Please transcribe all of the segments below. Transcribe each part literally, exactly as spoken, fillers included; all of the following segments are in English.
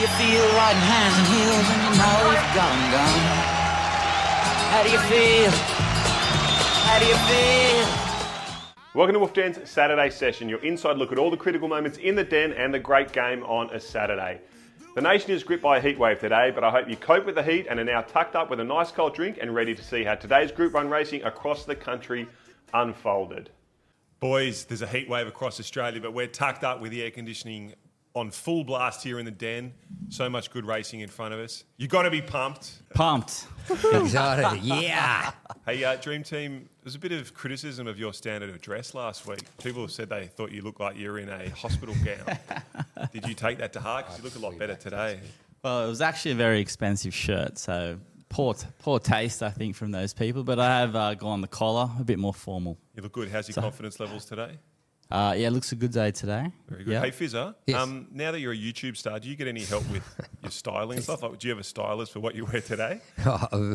you feel riding hands and heels and you know you've got 'em gone? How do you feel? How do you feel? Welcome to Wolf Den's Saturday session, your inside look at all the critical moments in the Den and the great game on a Saturday. The nation is gripped by a heat wave today, but I hope you cope with the heat and are now tucked up with a nice cold drink and ready to see how today's Group one racing across the country unfolded. Boys, there's a heat wave across Australia, but we're tucked up with the air conditioning on full blast here in the Den. So much good racing in front of us. You got to be pumped. Pumped. Excited, yeah. Hey, uh, Dream Team, there's a bit of criticism of your standard of dress last week. People have said they thought you looked like you were in a hospital gown. Did you take that to heart? Because you look a lot better today. Well, it was actually a very expensive shirt, so poor poor taste, I think, from those people. But I have uh, gone the collar, a bit more formal. You look good. How's your So- confidence levels today? Uh, yeah, it looks a good day today. Very good. Yeah. Hey, Fizzer, Yes. um, now that you're a YouTube star, do you get any help with your styling and stuff? Like, do you have a stylist for what you wear today? Oh,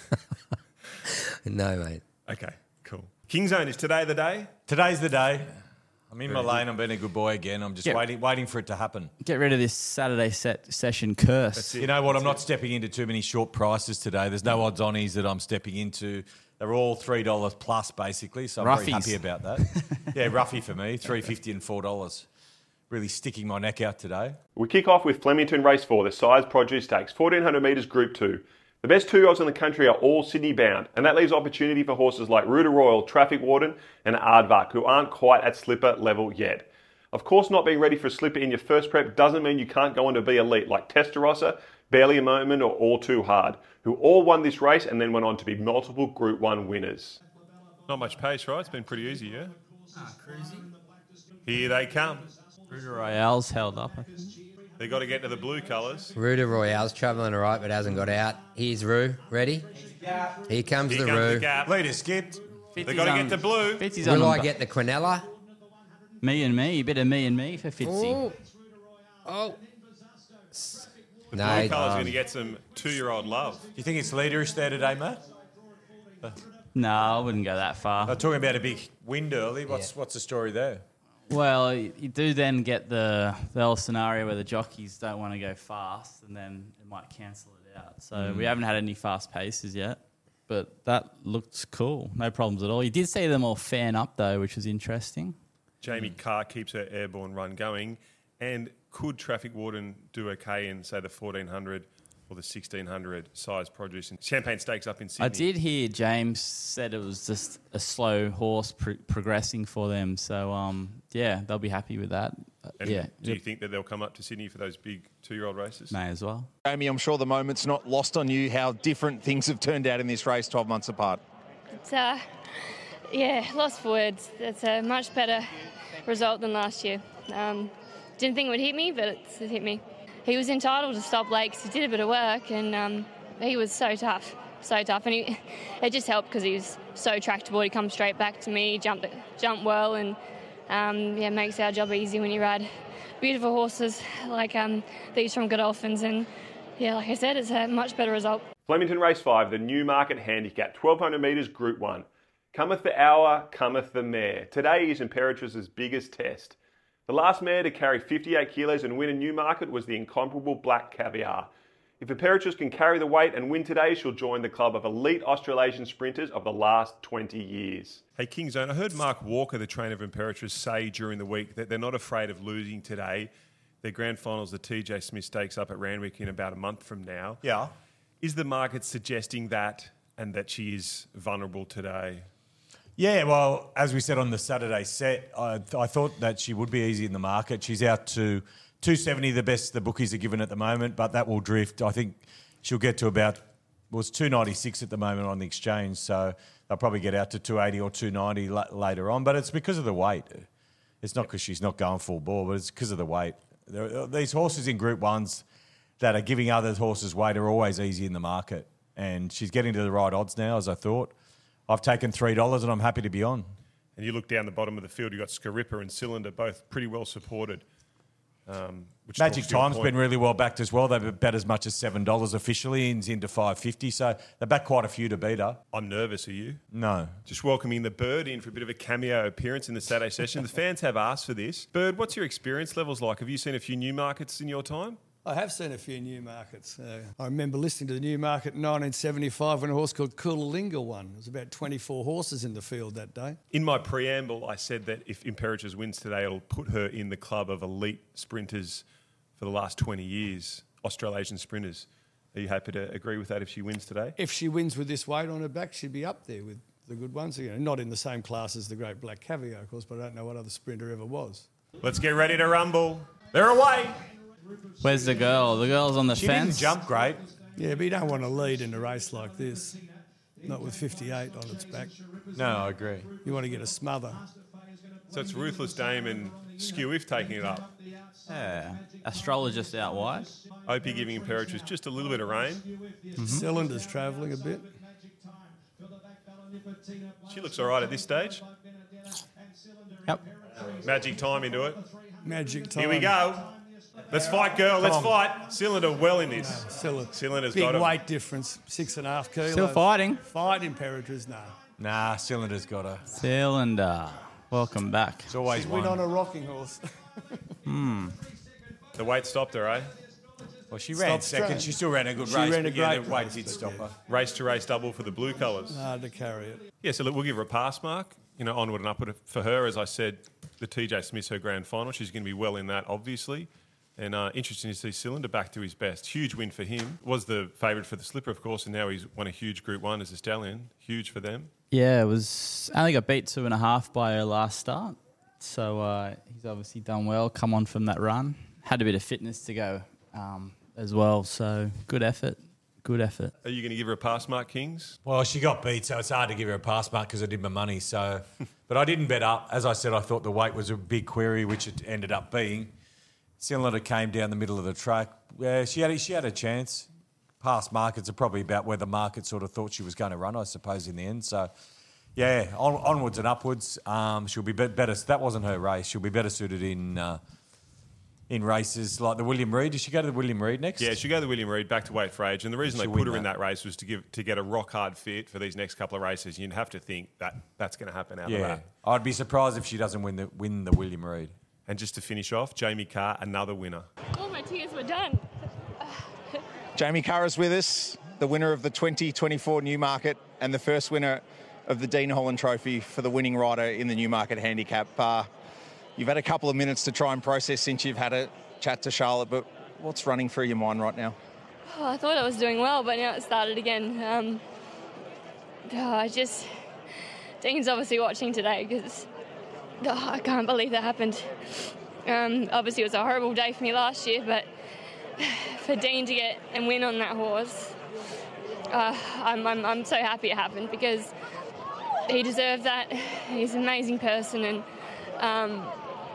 no, mate. Okay, cool. King Zone, is today the day? Today's the day. I'm in my lane. I'm being a good boy again. I'm just Yeah. waiting, waiting for it to happen. Get rid of this Saturday set session curse. That's it. You know what? I'm not stepping into too many short prices today. There's no odds onies that I'm stepping into. They're all three dollars plus, basically. So I'm very Roughies. happy about that. Yeah, roughy for me. Three fifty and four dollars. Really sticking my neck out today. We kick off with Flemington Race four, the Size Produce Stakes, fourteen hundred metres Group two. The best two-year-olds in the country are all Sydney bound, and that leaves opportunity for horses like Ruda Royal, Traffic Warden and Aardvark, who aren't quite at slipper level yet. Of course, not being ready for a slipper in your first prep doesn't mean you can't go on to be elite, like Testarossa, Barely a Moment or All Too Hard, who all won this race and then went on to be multiple Group one winners. Not much pace, right? It's been pretty easy, yeah? Here they come. Ruda Royale's held up, I think. They got to get to the blue colours. Ruda Royale's travelling all right, but hasn't got out. Here's Roo. Ready? Here comes Here the comes Roo. the gap. Leader skipped. They got to get to blue. Fitzy's on Will I them, get the Quinella? me and me, a bit of me and me for Fitzy. Oh. Oh. The No, blue colours um, going to get some two-year-old love. Do you think it's leaderish there today, Matt? No, I wouldn't go that far. They're talking about a big wind early. What's what's the story there? Well, you you do then get the the whole scenario where the jockeys don't want to go fast, and then it might cancel it out. So Mm. we haven't had any fast paces yet, but that looked cool. No problems at all. You did see them all fan up though, which was interesting. Jamie Mm. Carr keeps her airborne run going. And could Traffic Warden do okay in, say, the fourteen hundred or the sixteen hundred size produce and Champagne Stakes up in Sydney? I did hear James said it was just a slow horse pr- progressing for them. So um, yeah, they'll be happy with that. Uh, And yeah, do you think that they'll come up to Sydney for those big two-year-old races? may as well. Jamie, I'm sure the moment's not lost on you how different things have turned out in this race twelve months apart. It's, uh, yeah, lost for words. It's a much better result than last year. Um, didn't think it would hit me, but it's, it hit me. He was entitled to stop late 'cause he did a bit of work, and um, he was so tough, so tough. And he, it just helped because he was so tractable. He comes straight back to me, jumped, jumped well, and um, yeah, makes our job easy when you ride beautiful horses like um, these from Godolphins. And yeah, like I said, it's a much better result. Flemington Race five, the Newmarket Handicap, twelve hundred metres Group one. Cometh the hour, cometh the mare. Today is Imperatrix's biggest test. The last mare to carry fifty-eight kilos and win a Newmarket was the incomparable Black Caviar. If Imperatrix can carry the weight and win today, she'll join the club of elite Australasian sprinters of the last twenty years. Hey, King Zone, I heard Mark Walker, the trainer of Imperatrix, say during the week that they're not afraid of losing today. Their grand finals, the T J Smith Stakes up at Randwick in about a month from now. Yeah. Is the market suggesting that and that she is vulnerable today? Yeah, well, as we said on the Saturday set, I, I thought that she would be easy in the market. She's out to two seventy, the best the bookies are given at the moment, but that will drift. I think she'll get to about, well, it's two ninety-six at the moment on the exchange, so they'll probably get out to two eighty or two ninety la- later on, but it's because of the weight. It's not because she's not going full ball, but it's because of the weight. There, these horses in Group ones that are giving other horses weight are always easy in the market, and she's getting to the right odds now, as I thought. I've taken three dollars and I'm happy to be on. And you look down the bottom of the field, you've got Scarippa and Cylinder, both pretty well supported. Um, which Magic talks to your Time's point. been really well backed as well. They've bet as much as seven dollars officially, and into five fifty. So they back quite a few to beat her. I'm nervous, are you? No. Just welcoming the Bird in for a bit of a cameo appearance in the Saturday session. The fans have asked for this. Bird, what's your experience levels like? Have you seen a few new markets in your time? I have seen a few Newmarkets. Uh, I remember listening to the Newmarket in nineteen seventy-five when a horse called Coolalingga won. There was about twenty-four horses in the field that day. In my preamble, I said that if Imperatriz wins today, it'll put her in the club of elite sprinters for the last twenty years, Australasian sprinters. Are you happy to agree with that if she wins today? If she wins with this weight on her back, she'd be up there with the good ones. You know, not in the same class as the Great Black Caviar, of course, but I don't know what other sprinter ever was. Let's get ready to rumble. They're away. Where's the girl? The girl's on the She fence. didn't jump great. Yeah, but you don't want to lead in a race like this, not with fifty-eight on its back. No, I agree. You want to get a smother. So it's Ruthless Dame and Skew If taking it up. Yeah. Astrologist out wide. Opie giving Imperatriz just a little bit of rain. Mm-hmm. Cylinder's travelling a bit. She looks all right at this stage. Yep. Magic time into it. Magic time. Here we go. Let's fight, girl. Let's on. fight. Cylinder well in this. Cylinder. Cylinder's Big got it. weight difference, six and a half kilos. Still fighting. Fight Imperatriz, no. Nah, Cylinder's got her. Cylinder. Welcome back. It's always She's win one. on a rocking horse. Hmm. The weight stopped her, eh? Well, she ran Stopped second. straight. She still ran a good She race. ran a but yeah, great the weight race, did but stop yeah. her. Race to race double for the blue colours. Hard to carry it. Yeah, so look, we'll give her a pass mark. You know, onward and upward for her. As I said, the T J Smith's her grand final. She's going to be well in that, obviously. And uh, interesting to see Cylinder back to his best. Huge win for him. Was the favourite for the Slipper, of course, and now he's won a huge Group One as a stallion. Huge for them. Yeah, it was only got beat two and a half by her last start. So uh, he's obviously done well, come on from that run. Had a bit of fitness to go um, as well. So good effort. Good effort. Are you going to give her a pass mark, Kings? Well, she got beat, so it's hard to give her a pass mark because I did my money. So, but I didn't bet up. As I said, I thought the weight was a big query, which it ended up being. Cylinder came down the middle of the track. Yeah, she had a, she had a chance. Past markets are probably about where the market sort of thought she was going to run, I suppose, in the end. So, yeah, on, onwards and upwards. Um, she'll be, be better. That wasn't her race. She'll be better suited in uh, in races like the William Reid. Did she go to the William Reid next? Yeah, she go to the William Reid, back to Weight for Age. And the reason She'll they put win her in that. that race was to give to get a rock hard fit for these next couple of races. You'd have to think that that's going to happen out of Yeah, that. I'd be surprised if she doesn't win the win the William Reid. And just to finish off, Jamie Carr, another winner. All my tears were done. Jamie Carr is with us, the winner of the twenty twenty-four Newmarket and the first winner of the Dean Holland Trophy for the winning rider in the Newmarket Handicap. Uh, you've had a couple of minutes to try and process since you've had a chat to Charlotte, but what's running through your mind right now? Oh, I thought I was doing well, but now it started again. Um, oh, I just... Dean's obviously watching today because oh, I can't believe that happened. Um, obviously, it was a horrible day for me last year, but for Dean to get and win on that horse, uh, I'm, I'm, I'm so happy it happened because he deserved that. He's an amazing person, and um,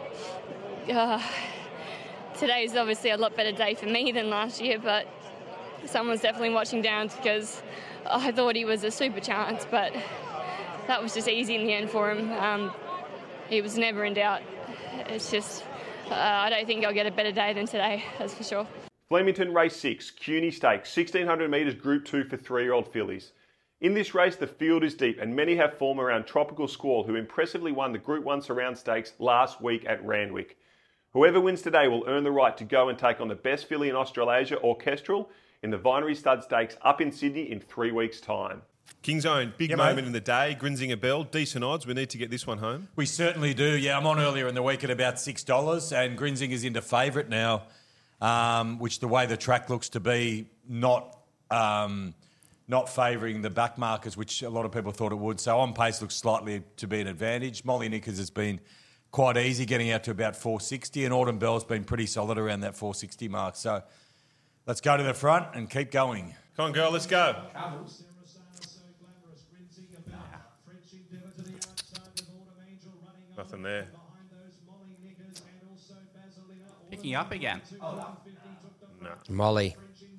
uh, today's obviously a lot better day for me than last year, but someone's definitely watching Downs because I thought he was a super chance, but that was just easy in the end for him. Um, he was never in doubt. It's just, uh, I don't think I'll get a better day than today, that's for sure. Flemington Race six, CUNY Stakes, sixteen hundred metres Group two for three-year-old fillies. In this race, the field is deep and many have form around Tropical Squall, who impressively won the Group one Surround Stakes last week at Randwick. Whoever wins today will earn the right to go and take on the best filly in Australasia, Orchestral, in the Vinery Stud Stakes up in Sydney in three weeks' time. King's Own, big Yeah, moment mate. in the day. Grinzinger Bell, decent odds. We need to get this one home. We certainly do. Yeah, I'm on earlier in the week at about six dollars, and Grinzinger's into favourite now, um, which the way the track looks to be, not um, not favouring the back markers, which a lot of people thought it would. So on pace looks slightly to be an advantage. Molly Nickers has been quite easy, getting out to about four sixty, and Autumn Bell's been pretty solid around that four sixty mark. So let's go to the front and keep going. Come on, girl, let's go. Nothing there. Picking up again. No. Molly.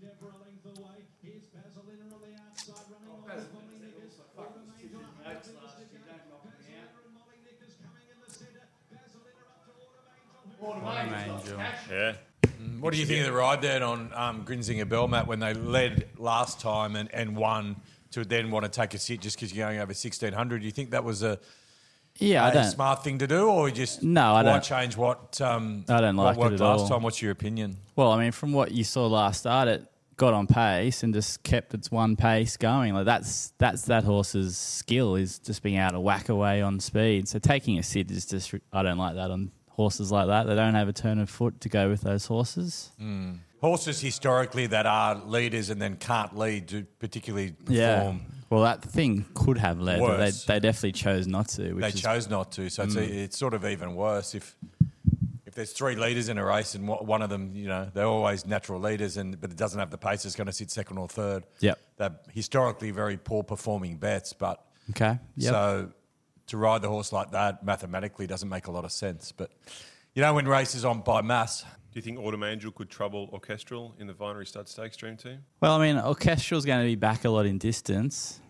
Angel. Yeah. What do you think of the ride then on um, Grinzinger Bell, Matt, when they led last time and, and won to then want to take a sit just because you're going over sixteen hundred? Do you think that was a Yeah, I a don't. smart thing to do, or just No, I why don't. change what um, I don't like what it worked at last all. time? What's your opinion? Well, I mean, from what you saw last start, it got on pace and just kept its one pace going. Like that's that's that horse's skill, is just being able to whack away on speed. So taking a sit is just, I don't like that on horses like that. They don't have a turn of foot to go with those horses. Mm. Horses historically that are leaders and then can't lead do particularly perform. Yeah. Well, that thing could have led, but they, Worse. they definitely chose not to. Which They is, chose not to, so it's, Mm. it's sort of even worse if if there's three leaders in a race and one one of them, you know, they're always natural leaders, and but it doesn't have the pace, it's going to sit second or third. Yep. They're historically very poor performing bets, but Okay. Yep. so to ride the horse like that mathematically doesn't make a lot of sense. But you know, when races on by mass. Do you think Autumn Angel could trouble Orchestral in the Vinery Stud Stakes, Dream Team? Well, I mean, Orchestral's going to be back a lot in distance.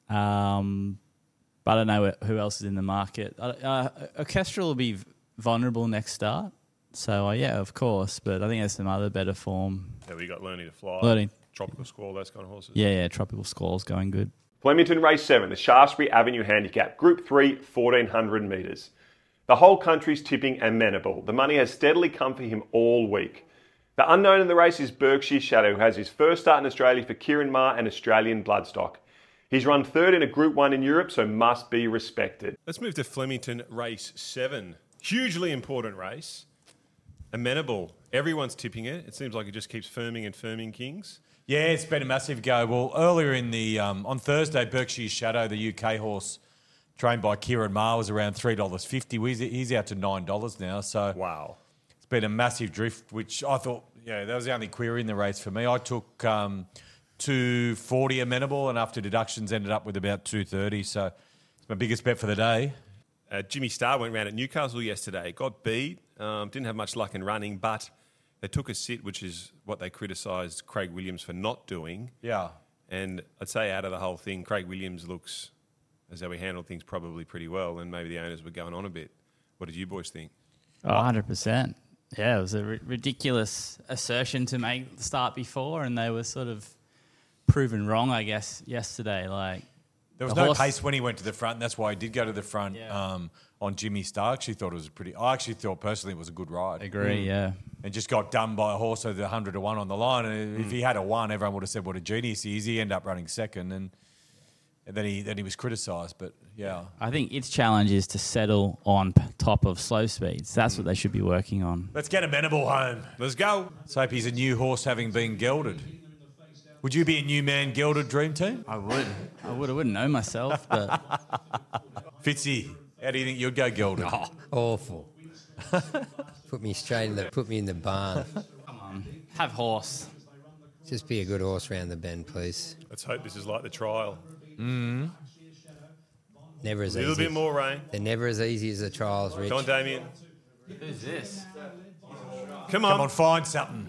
Um, but I don't know who else is in the market. Uh, uh, Orchestral will be v- vulnerable next start. So, uh, yeah, of course. But I think there's some other better form. Yeah, we got Learning to Fly, Learning. Tropical Squall, those kind of horses. Yeah, yeah, Tropical Squall's going good. Flemington Race seven, the Shaftesbury Avenue Handicap, Group three, fourteen hundred metres. The whole country's tipping amenable. The money has steadily come for him all week. The unknown in the race is Berkshire Shadow, who has his first start in Australia for Kieran Maher and Australian Bloodstock. He's run third in a Group one in Europe, so must be respected. Let's move to Flemington Race seven. Hugely important race. Amenable. Everyone's tipping it. It seems like it just keeps firming and firming, Kings. Yeah, it's been a massive go. Well, earlier in the um, on Thursday, Berkshire Shadow, the U K horse trained by Kieran Maher, was around three dollars fifty. He's, he's out to nine dollars now. So wow, it's been a massive drift, which I thought, yeah, that was the only query in the race for me. I took um, two forty amenable, and after deductions ended up with about two thirty. So it's my biggest bet for the day. Uh, Jimmy Starr went round at Newcastle yesterday, got beat, um, didn't have much luck in running, but they took a sit, which is what they criticised Craig Williams for not doing. Yeah. And I'd say out of the whole thing, Craig Williams looks as though he handled things probably pretty well, and maybe the owners were going on a bit. What did you boys think? Oh, one hundred percent. Yeah, it was a ri- ridiculous assertion to make at the start before, and they were sort of proven wrong, I guess, yesterday. Like There was the no horse- pace when he went to the front, and that's why he did go to the front um, on Jimmy Starr. I actually thought it was a pretty. I actually thought personally it was a good ride. Agree, yeah. And just got done by a horse with a hundred to one on the line. And if he had a one, everyone would have said what a genius he is. He ended up running second, and, and then he then he was criticised. But yeah, I think its challenge is to settle on p- top of slow speeds. That's what they should be working on. let's get Amenable home. Let's go. Let's hope he's a new horse, having been gelded. Would you be a new man gelded, Dream Team? I would. I would. I wouldn't know myself, but Fitzy, how do you think you'd go gelded? Oh, awful. Put me straight in the put me in the barn. come on, have horse. Just be a good horse round the bend, please. Let's hope this is like the trial. Mm. Never A as little easy. bit more rain. They're never as easy as the trials, Rich. Come on, Damien. Who's this? Come on. Come on, find something.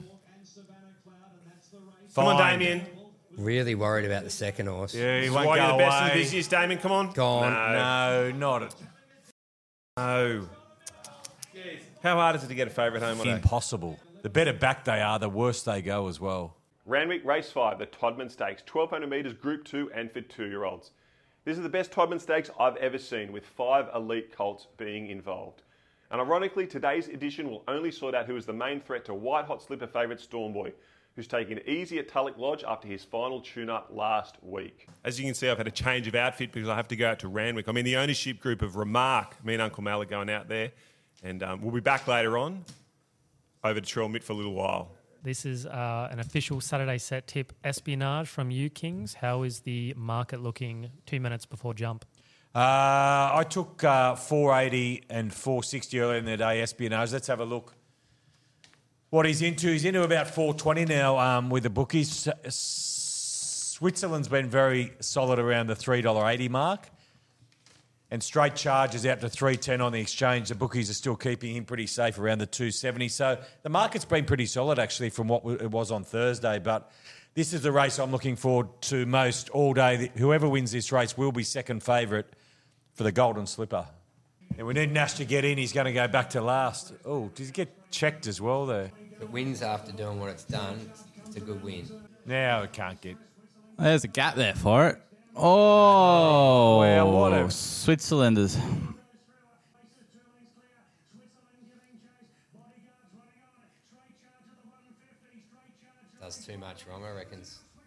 Come on, Find. Damien. Really worried about the second horse. Yeah, he This is won't why go you're the best and away. the busiest, Damien. Come on. Gone. No. No, not it. No. How hard is it to get a favourite home on a Impossible. The better back they are, the worse they go as well. Randwick Race five, the Todman Stakes, twelve hundred metres, Group two and for two-year-olds. This is the best Todman Stakes I've ever seen, with five elite colts being involved. And ironically, today's edition will only sort out who is the main threat to white-hot slipper favourite Stormboy, who's taking it easy at Tulloch Lodge after his final tune-up last week. As you can see, I've had a change of outfit because I have to go out to Randwick. I mean, the ownership group of Remark, me and Uncle Mal are going out there, and um, we'll be back later on over to Trell Mitt for a little while. This is uh, an official Saturday set tip, Espionage from you, Kings. How is the market looking two minutes before jump? Uh, I took uh, four eighty and four sixty earlier in the day, Espionage. Let's have a look what he's into. He's into about four twenty now um, with the bookies. S- Switzerland's been very solid around the three dollars eighty mark. And straight charges out to three ten on the exchange. The bookies are still keeping him pretty safe around the two seventy. So the market's been pretty solid, actually, from what it was on Thursday. But this is the race I'm looking forward to most all day. Whoever wins this race will be second favourite for the Golden Slipper. And we need Nash to get in. He's going to go back to last. Oh, did he get checked as well there? If it wins after doing what it's done, it's a good win. Now it can't get. There's a gap there for it. Oh, Well, what a- Switzerland is Does too much wrong, I reckon.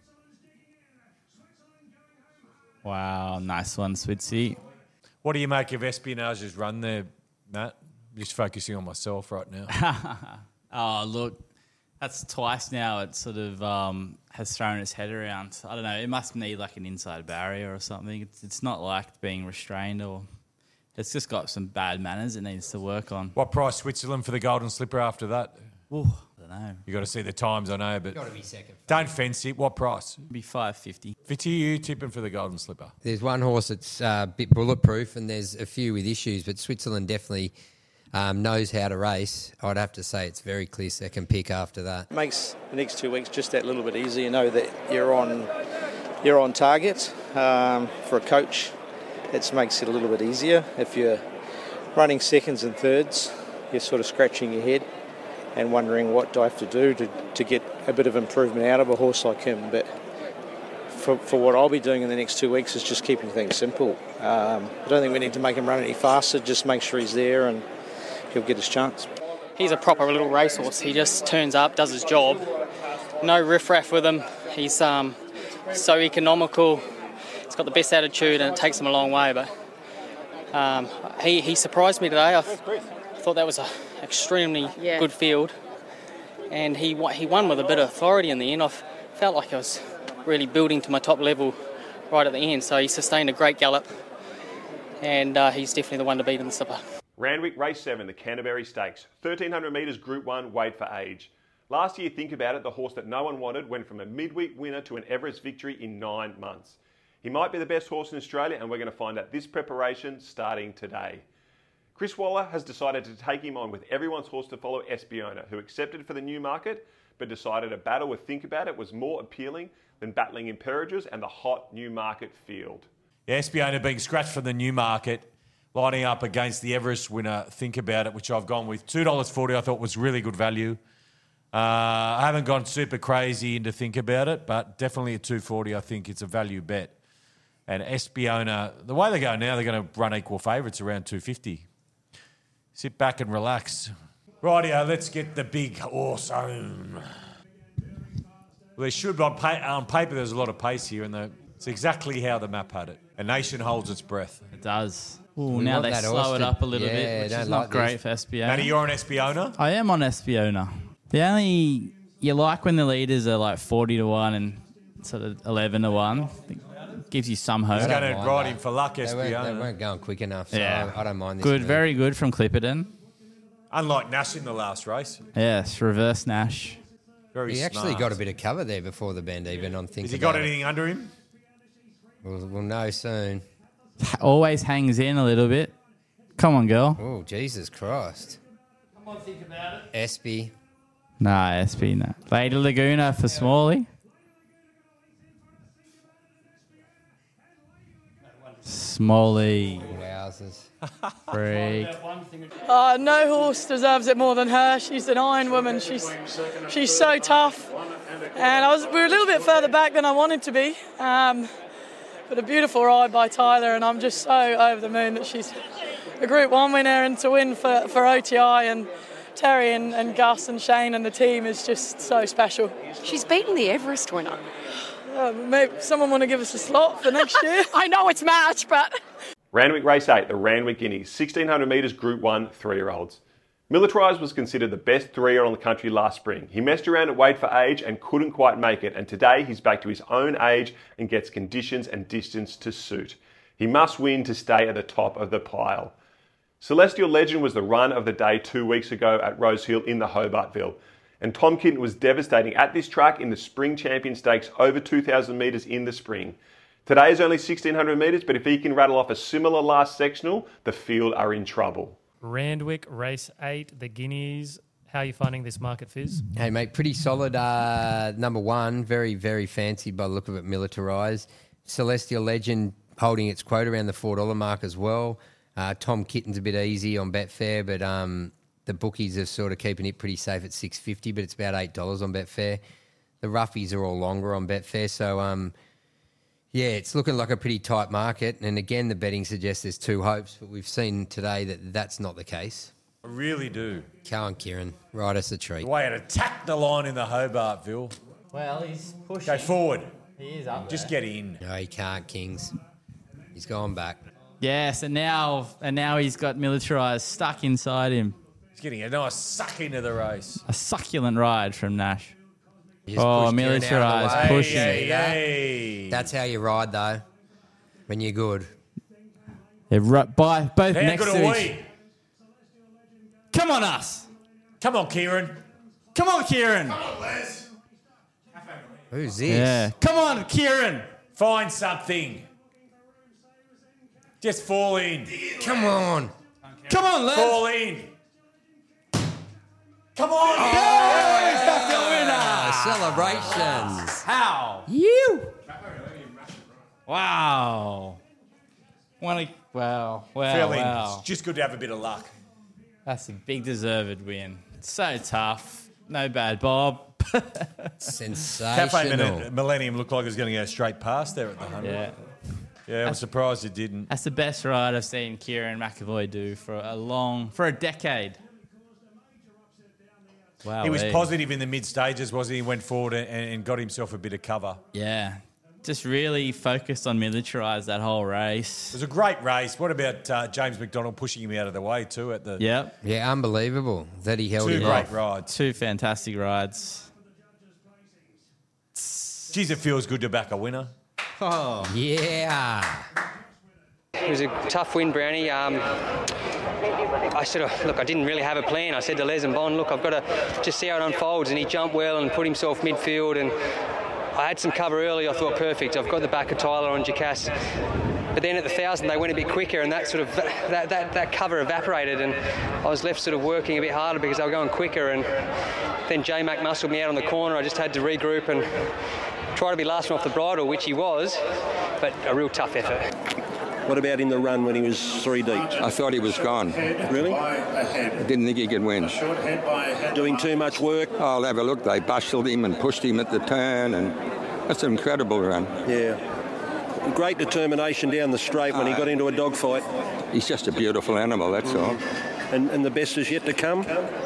Wow, nice one, Switzy. What do you make of Espionage's run there, Matt? I'm just focusing on myself right now. Oh, look, that's twice now it sort of um, has thrown its head around. I don't know, it must need like an inside barrier or something. It's, it's not like being restrained or... It's just got some bad manners it needs to work on. What price Switzerland for the Golden Slipper after that? Ooh, I don't know. You got to see the times, I know, but Got to be second. don't fence it. What price? It'd be five fifty. Fitty, you tipping for the Golden Slipper? There's one horse that's uh, a bit bulletproof, and there's a few with issues, but Switzerland definitely um, knows how to race. I'd have to say it's very clear second pick after that. Makes the next two weeks just that little bit easier. You know that you're on you're on target. Um, for a coach, it makes it a little bit easier. If you're running seconds and thirds, you're sort of scratching your head and wondering what do I have to do to, to get a bit of improvement out of a horse like him. But for, for what I'll be doing in the next two weeks is just keeping things simple. Um, I don't think we need to make him run any faster, just make sure he's there and he'll get his chance. He's a proper little racehorse. He just turns up, does his job. No riffraff with him. He's um, so economical. He's got the best attitude and it takes him a long way. But um, he, he surprised me today. I th- thought that was an extremely yeah. good field. And he he won with a bit of authority in the end. I felt like I was really building to my top level right at the end. So he sustained a great gallop. And uh, he's definitely the one to beat in the slipper. Randwick Race seven, the Canterbury Stakes. thirteen hundred metres Group one, weighed for age. Last year, think about it, the horse that no one wanted went from a midweek winner to an Everest victory in nine months. He might be the best horse in Australia, and we're going to find out this preparation starting today. Chris Waller has decided to take him on with everyone's horse to follow, Espiona, who accepted for the Newmarket, but decided a battle with Think About It was more appealing than battling Imperages and the hot Newmarket field. Yeah, Espiona being scratched from the Newmarket, lining up against the Everest winner, Think About It, which I've gone with. two dollars forty I thought was really good value. Uh, I haven't gone super crazy into Think About It, but definitely at two dollars forty I think it's a value bet. And Espiona, the way they go now, they're going to run equal favourites around two dollars fifty. Sit back and relax. Rightio, let's get the big horse home. Well, there should, on, pa- on paper, there's a lot of pace here, and the, it's exactly how the map had it. A nation holds its breath. It does. Ooh, now they slow it up a little yeah, bit, which is like not great this. for Espiona. Matty, you're on Espiona? I am on Espiona. The only... You like when the leaders are like forty to one and sort of eleven to one. It gives you some hope. He's going to ride him for luck, They weren't, Espiona. they weren't going quick enough, so Yeah. I, I don't mind this. Good, move. very good from Clipperton. Unlike Nash in the last race. Yes, reverse Nash. Very He smart. actually got a bit of cover there before the bend, even on Think Has he About got It. anything under him? We'll, we'll know soon. Always hangs in a little bit. Come on, girl. Oh, Jesus Christ. Come on, Think About It. Espy. Nah, S P, no. Lady Laguna for Smalley. Smalley. Wowzers. Freak. Uh, no horse deserves it more than her. She's an iron woman. She's she's so tough. And I was we were a little bit further back than I wanted to be. Um, but a beautiful ride by Tyler, and I'm just so over the moon that she's a Group One winner, and to win for, for O T I, and Terry and, and Gus and Shane and the team is just so special. She's beaten the Everest winner. Uh, maybe someone want to give us a slot for next year? I know it's March, but... Randwick Race eight, the Randwick Guineas, sixteen hundred metres Group one, three-year-olds. Militarised was considered the best three-year-old in the country last spring. He messed around at weight for age and couldn't quite make it, and today he's back to his own age and gets conditions and distance to suit. He must win to stay at the top of the pile. Celestial Legend was the run of the day two weeks ago at Rosehill in the Hobartville. And Tom Kitten was devastating at this track in the Spring Champion Stakes over two thousand metres in the spring. Today is only sixteen hundred metres, but if he can rattle off a similar last sectional, the field are in trouble. Randwick, race eight, the Guineas. How are you finding this market, Fizz? Hey, mate, pretty solid. Uh, number one, very, very fancy by the look of it, militarised. Celestial Legend holding its quote around the four dollars mark as well. Uh, Tom Kitten's a bit easy on Betfair, but um, the bookies are sort of keeping it pretty safe at six fifty, but it's about eight dollars on Betfair. The roughies are all longer on Betfair, so um, yeah, it's looking like a pretty tight market. And again, the betting suggests there's two hopes, but we've seen today that that's not the case. I really do. Cowan Kieran, write us a treat. The way it attacked the line in the Hobartville. Well, he's pushing. Go forward. He is up Just there. get in. No, he can't, Kings. He's gone back. Yes, and now and now he's got militarised stuck inside him. He's getting a nice suck into the race. A succulent ride from Nash. He just Oh, pushed Kieran out of the militarised way. pushing. See that? Hey. That's how you ride, though, when you're good. They're right by both How next good to are each. we? Come on, us. Come on, Kieran. Come on, Kieran. Who's this? Yeah. Come on, Kieran. Find something. Just fall in. Come on. Come on, Les. Fall in. Come on. Oh, he's back to winner. Celebrations. How? You. Wow. Wanna, wow. Wow. Fell in. wow. It's just good to have a bit of luck. That's a big deserved win. So tough. No bad, Bob. Sensational. Cafe Min- Millennium looked like it was going to go straight past there at the hundred. Yeah. Yeah, I was surprised it didn't. That's the best ride I've seen Kieran McAvoy do for a long, for a decade. Wow. He was eh? positive in the mid stages, wasn't he? He went forward and, and got himself a bit of cover. Yeah. Just really focused on militarised that whole It race. was a great race. What about uh, James McDonald pushing him out of the way too at the Yep. Yeah, unbelievable that he held two him great off. rides. Two fantastic rides. Geez, it feels good to back a winner. Oh. Yeah. It was a tough win, Brownie. Um, I sort of, look, I didn't really have a plan. I said to Les and Bond, look, I've got to just see how it unfolds. And he jumped well and put himself midfield. And I had some cover early. I thought, perfect. I've got the back of Tyler on Jacass. But then at the thousand, they went a bit quicker, and that sort of that, that, that cover evaporated, and I was left sort of working a bit harder because they were going quicker. And then J Mac muscled me out on the corner. I just had to regroup and try to be last one off the bridle, which he was, but a real tough effort. What about in the run when he was three deep? I thought he was gone. Really? I didn't think he could win. Doing too much work? Oh, I'll have a look. They bustled him and pushed him at the turn, and that's an incredible run. Yeah. Great determination down the straight when he got into a dogfight. He's just a beautiful animal, that's all. And, and the best is yet to come?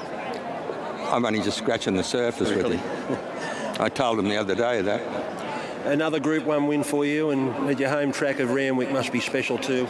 I'm only just scratching the surface with him. I told him the other day that. Another Group one win for you, and at your home track of Randwick must be special too.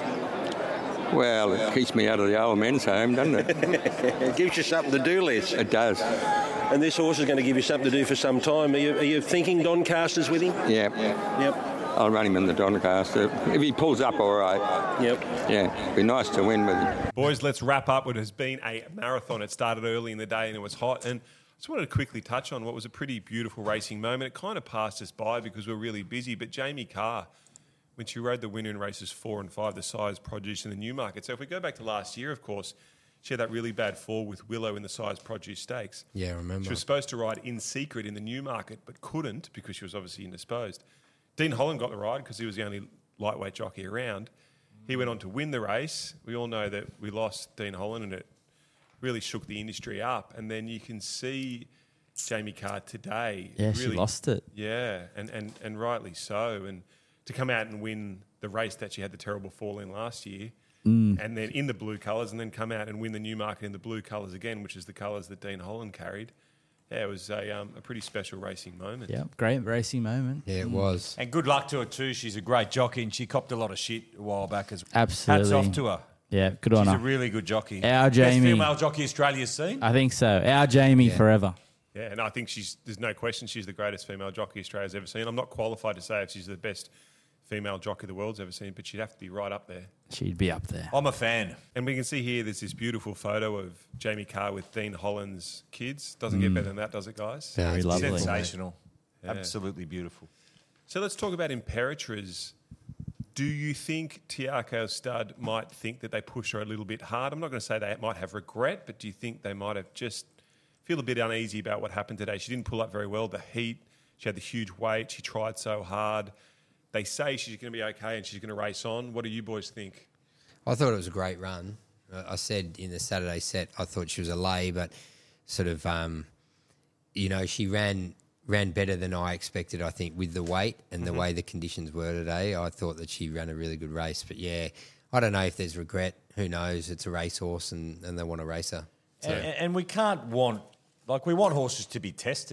Well, it keeps me out of the old men's home, doesn't it? It gives you something to do, Les. It does. And this horse is going to give you something to do for some time. Are you, are you thinking Doncasters with him? Yeah. Yep. I'll run him in the Doncaster. If he pulls up all right. Yep. Yeah, it'd be nice to win with him. Boys, let's wrap up. It has been a marathon. It started early in the day and it was hot. And I just wanted to quickly touch on what was a pretty beautiful racing moment. It kind of passed us by because we're really busy. But Jamie Carr, when she rode the winner in races four and five, the size produce in the Newmarket. So if we go back to last year, of course, she had that really bad fall with Willow in the size produce stakes. Yeah, I remember. She was supposed to ride in secret in the Newmarket, but couldn't because she was obviously indisposed. Dean Holland got the ride because he was the only lightweight jockey around. He went on to win the race. We all know that we lost Dean Holland and it really shook the industry up. And then you can see Jamie Carr today. Yeah, really, she lost it. Yeah, and, and, and rightly so. And to come out and win the race that she had the terrible fall in last year, Mm. and then in the blue colours, and then come out and win the Newmarket in the blue colours again, which is the colours that Dean Holland carried. Yeah, it was a, um, a pretty special racing moment. Yeah, great racing moment. Yeah, it was. And good luck to her too. She's a great jockey, and she copped a lot of shit a while back as well. Absolutely. Hats off to her. Yeah, good on She's her. a really good jockey. Our Best Jamie. female jockey Australia's seen. I think so. Our Jamie Yeah. forever. Yeah, and I think she's. There's no question she's the greatest female jockey Australia's ever seen. I'm not qualified to say if she's the best female jockey the world's ever seen, but she'd have to be right up there. She'd be up there. I'm a fan. And we can see here there's this beautiful photo of Jamie Carr with Dean Holland's kids. Doesn't get Mm. better than that, does it, guys? Very It's lovely. Sensational. Yeah. Absolutely beautiful. So let's talk about Imperatriz. Do you think Tiago Stud might think that they push her a little bit hard? I'm not going to say they might have regret, but do you think they might have just feel a bit uneasy about what happened today? She didn't pull up very well. The heat, she had the huge weight, she tried so hard. They say she's going to be okay and she's going to race on. What do you boys think? I thought it was a great run. Uh, I said in the Saturday set, I thought she was a lay, but sort of, um, you know, she ran ran better than I expected, I think, with the weight and the Mhm. way the conditions were today. I thought that she ran a really good race. But, yeah, I don't know if there's regret. Who knows? It's a racehorse and, and they want to race her. So. And, and we can't want, like, we want horses to be tested.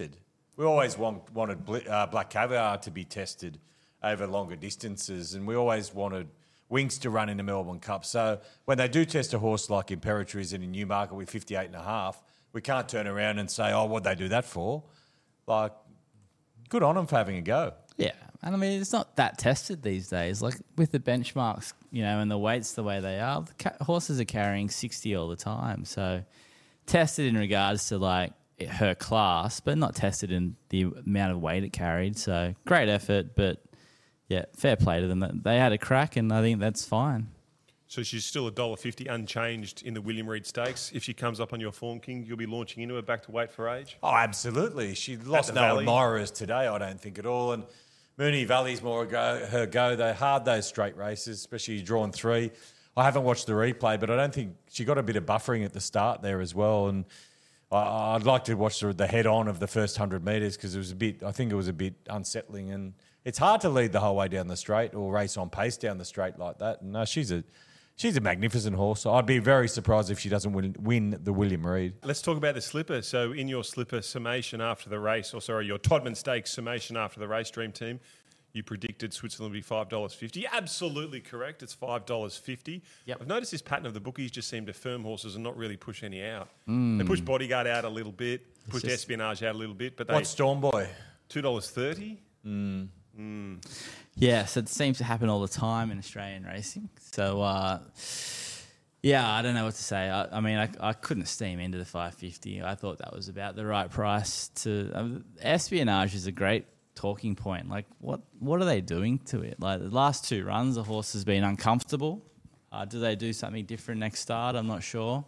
We always want, wanted Bl- uh, Black Caviar to be tested over longer distances, and we always wanted Winks to run in the Melbourne Cup. So when they do test a horse like Imperatriz in a Newmarket with fifty-eight and a half, we can't turn around and say, oh, what'd they do that for? Like, good on them for having a go. Yeah, and I mean, it's not that tested these days. Like, with the benchmarks, you know, and the weights the way they are, the ca- horses are carrying sixty all the time. So tested in regards to, like, it- her class, but not tested in the amount of weight it carried. So great effort, but, yeah, fair play to them. They had a crack, and I think that's fine. So she's still one dollar fifty unchanged in the William Reid Stakes. If she comes up on your Form King, you'll be launching into her back to Weight for Age? Oh, absolutely. She lost the no Valley. admirers today, I don't think at all. And Moonee Valley's more a go, her go. They hard those straight races, especially drawn three. I haven't watched the replay, but I don't think she got a bit of buffering at the start there as well. And I, I'd like to watch the, the head on of the first one hundred metres because it was a bit, I think it was a bit unsettling. And it's hard to lead the whole way down the straight or race on pace down the straight like that. And no, she's a she's a magnificent horse. I'd be very surprised if she doesn't win, win the William Reid. Let's talk about the slipper. So in your slipper summation after the race, or sorry, your Todman Stakes summation after the race, Dream Team, you predicted Switzerland would be five dollars fifty. Absolutely correct. It's five dollars fifty. Yep. I've noticed this pattern of the bookies just seem to firm horses and not really push any out. Mm. They push Bodyguard out a little bit, push just- Espionage out a little bit. But they, What's Storm Boy? two dollars thirty. Mm. Mm. Yeah, so it seems to happen all the time in Australian racing. So, uh, yeah, I don't know what to say. I, I mean, I, I couldn't steam into the five fifty. I thought that was about the right price. To um, Espionage is a great talking point. Like, what what are they doing to it? Like, the last two runs, the horse has been uncomfortable. Uh, do they do something different next start? I'm not sure.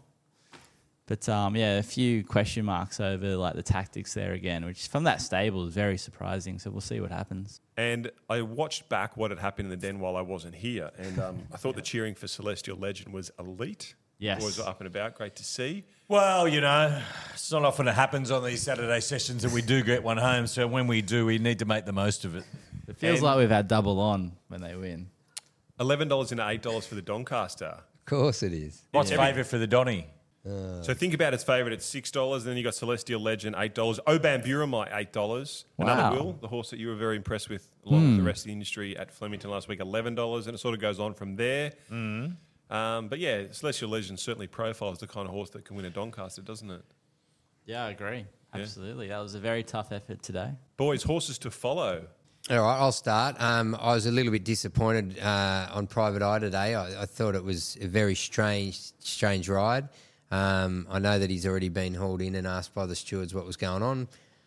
But, um, yeah, a few question marks over, like, the tactics there again, which from that stable is very surprising. So we'll see what happens. And I watched back what had happened in the den while I wasn't here, and um, I thought the cheering for Celestial Legend was elite. Yes. Boys were up and about. Great to see. Well, you know, it's not often it happens on these Saturday sessions that we do get one home. So when we do, we need to make the most of it. It feels And- like we've had double on when they win. eleven dollars into eight dollars for the Doncaster. Of course it is. What's Yeah. favourite for the Donny? So think about its favourite at six dollars, and then you got Celestial Legend, eight dollars. Oban Buramite, eight dollars. Another Wow. Will, the horse that you were very impressed with, along with the Hmm. rest of the industry at Flemington last week, eleven dollars, and it sort of goes on from there. Mm. Um, but yeah, Celestial Legend certainly profiles the kind of horse that can win a Doncaster, doesn't it? Yeah, I agree. Absolutely. That was a very tough effort today. Boys, horses to follow. All right, I'll start. Um, I was a little bit disappointed uh, on Private Eye today. I, I thought it was a very strange, strange ride. Um, I know that he's already been hauled in and asked by the stewards what was going on.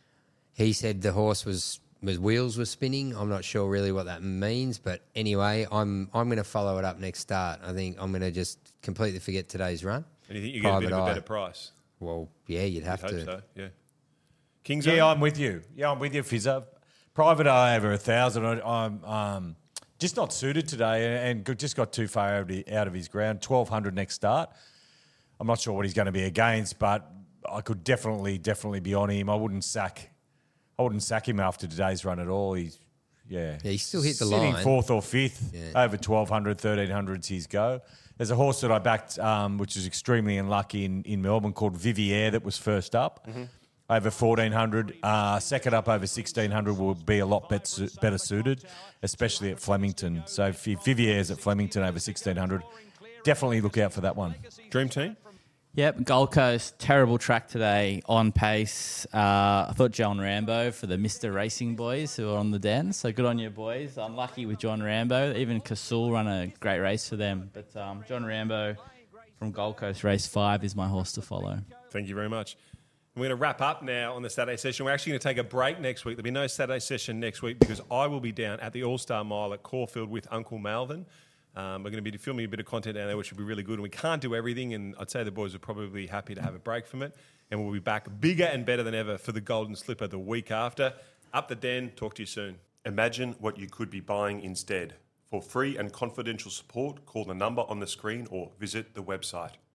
He said the horse was, was wheels were spinning. I'm not sure really what that means, but anyway, I'm I'm going to follow it up next start. I think I'm going to just completely forget today's run. And you think you get a bit of a Eye. better price? Well, yeah, you'd have You'd to. hope so, yeah. King's Yeah, Own? I'm with you. Yeah, I'm with you, Fizzer. Private Eye over a thousand. I- I'm um, just not suited today and got- just got too far out of the- out of his ground. twelve hundred next start. I'm not sure what he's going to be against, but I could definitely, definitely be on him. I wouldn't sack, I wouldn't sack him after today's run at all. He's, yeah, Yeah, he still hit the sitting line. fourth or fifth Yeah. over twelve hundred, thirteen hundred's his go. There's a horse that I backed, um, which is extremely unlucky in, in Melbourne, called Vivier, that was first up. Mhm. Over fourteen hundred. Uh, second up over sixteen hundred will be a lot bet- su- better suited, especially at Flemington. So if Vivier's at Flemington over sixteen hundred, definitely look out for that one. Dream Team? Yep, Gold Coast, terrible track today, on pace. Uh, I thought John Rambo for the Mister Racing boys who are on the den, so good on you boys. I'm lucky with John Rambo. Even Kasul run a great race for them. But um, John Rambo from Gold Coast Race five is my horse to follow. Thank you very much. We're going to wrap up now on the Saturday session. We're actually going to take a break next week. There'll be no Saturday session next week because I will be down at the All-Star Mile at Caulfield with Uncle Malvin. Um, we're going to be filming a bit of content down there, which will be really good. And we can't do everything, and I'd say the boys are probably happy to have a break from it. And we'll be back bigger and better than ever for the Golden Slipper the week after. Up the den. Talk to you soon. Imagine what you could be buying instead. For free and confidential support, call the number on the screen or visit the website.